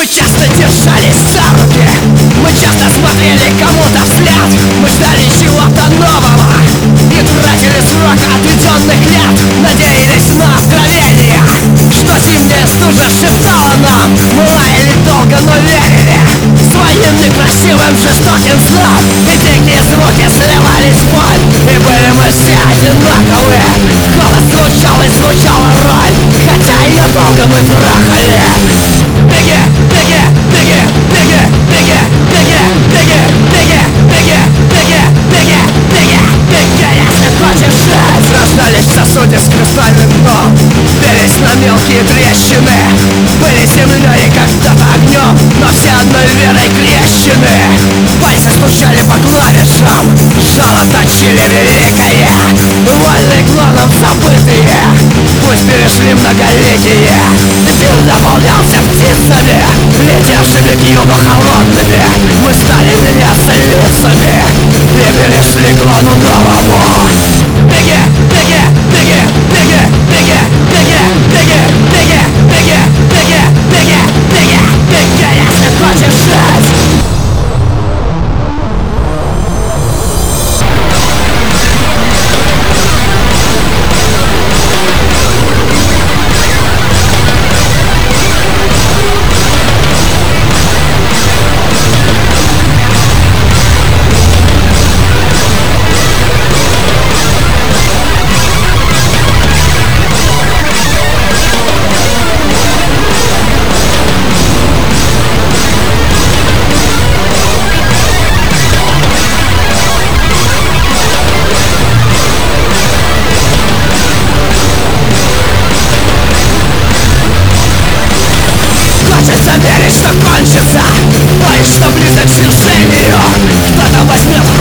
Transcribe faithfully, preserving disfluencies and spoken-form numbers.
часто держались за руки, мы часто смотрели кому-то вслед, мы ждали чего-то нового и тратили срок отведенных лет. Надеялись на откровение, что зимняя стужа шептала нам. Мы лаяли долго, но верили своим некрасивым жестоким снам. И дикие звуки сливались в боль, и были мы все одинаковы. Голос звучал и звучала роль, хотя ее долго мы трахали. Беги, беги, беги, беги, беги, беги, беги, беги, беги, беги, беги, беги, беги, если хочешь жить. Рождались в сосуде с кристальным дном, бились на мелкие трещины, были землей когда-то огнем, но все одной верой крещены. Пальцы стучали по клавишам, жало точили великое, вольный клоном забытые. Пусть перешли многолетие, мир наполнялся птицами, летевшими к югу холодными. Мы стали меняться лицами и перешли к клону новому. Беги, беги, беги, беги, беги, беги, беги, беги, беги, беги, беги, беги, беги, если хочешь жить. Хочется верить, что кончится, боюсь, что близок к свершению. Кто-то возьмет